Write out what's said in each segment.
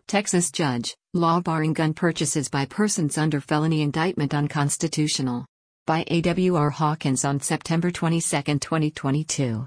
Texas judge, law barring gun purchases by persons under felony indictment unconstitutional. By A.W.R. Hawkins on September 22, 2022.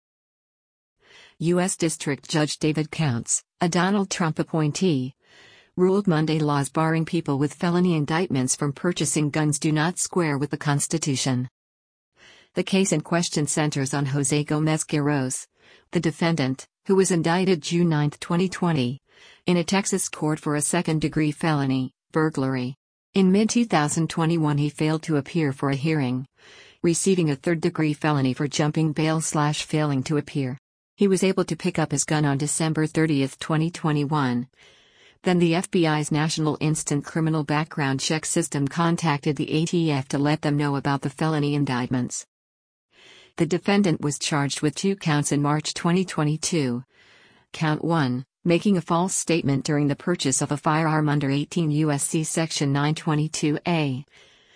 U.S. District Judge David Counts, a Donald Trump appointee, ruled Monday laws barring people with felony indictments from purchasing guns do not square with the Constitution. The case in question centers on Jose Gomez-Quiroz, the defendant, who was indicted June 9, 2020, in a Texas court for a second-degree felony, burglary. In mid-2021 he failed to appear for a hearing, receiving a third-degree felony for jumping bail/failing to appear. He was able to pick up his gun on December 30, 2021. Then the FBI's National Instant Criminal Background Check System contacted the ATF to let them know about the felony indictments. The defendant was charged with 2 counts in March 2022. Count 1, making a false statement during the purchase of a firearm under 18 U.S.C. Section 922A.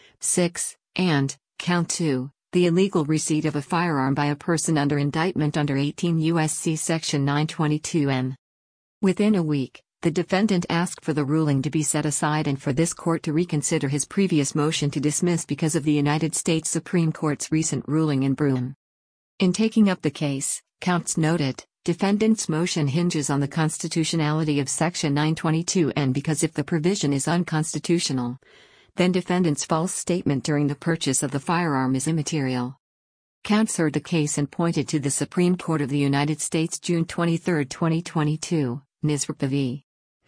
6, and, Count 2, the illegal receipt of a firearm by a person under indictment under 18 U.S.C. Section 922N. Within a week, the defendant asked for the ruling to be set aside and for this court to reconsider his previous motion to dismiss because of the United States Supreme Court's recent ruling in Bruen. In taking up the case, Counts noted, defendant's motion hinges on the constitutionality of Section 922N because if the provision is unconstitutional, then defendant's false statement during the purchase of the firearm is immaterial. Counts heard the case and pointed to the Supreme Court of the United States June 23, 2022, NISRPA v.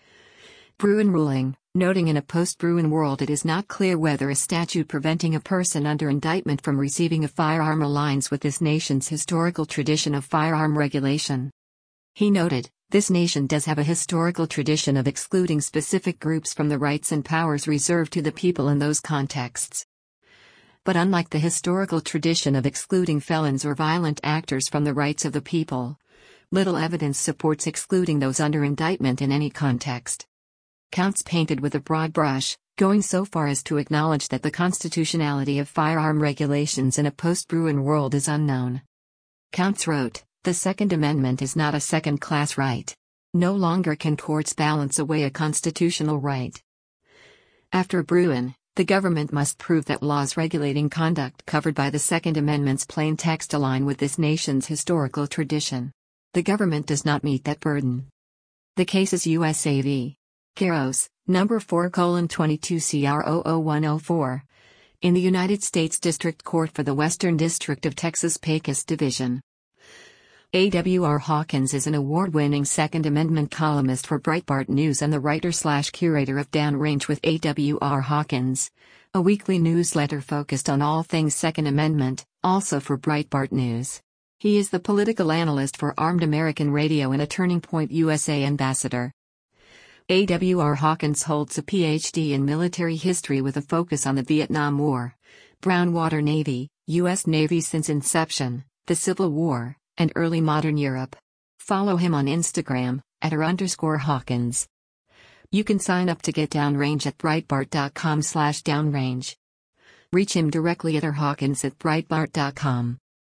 Bruen ruling, noting in a post-Bruen world it is not clear whether a statute preventing a person under indictment from receiving a firearm aligns with this nation's historical tradition of firearm regulation. He noted, this nation does have a historical tradition of excluding specific groups from the rights and powers reserved to the people in those contexts. But unlike the historical tradition of excluding felons or violent actors from the rights of the people, little evidence supports excluding those under indictment in any context. Counts painted with a broad brush, going so far as to acknowledge that the constitutionality of firearm regulations in a post-Bruen world is unknown. Counts wrote, the Second Amendment is not a second-class right. No longer can courts balance away a constitutional right. After Bruen, the government must prove that laws regulating conduct covered by the Second Amendment's plain text align with this nation's historical tradition. The government does not meet that burden. The case is USA v. Quiroz, No. 4:22 CR 00104, in the United States District Court for the Western District of Texas Pecos Division. A.W.R. Hawkins is an award-winning Second Amendment columnist for Breitbart News and the writer/curator of Downrange with A.W.R. Hawkins, a weekly newsletter focused on all things Second Amendment, also for Breitbart News. He is the political analyst for Armed American Radio and a Turning Point USA ambassador. A.W.R. Hawkins holds a Ph.D. in military history with a focus on the Vietnam War, Brown Water Navy, U.S. Navy since inception, the Civil War, and early modern Europe. Follow him on Instagram, @r_Hawkins. You can sign up to get Downrange at Breitbart.com/downrange. Reach him directly at rhawkins@breitbart.com.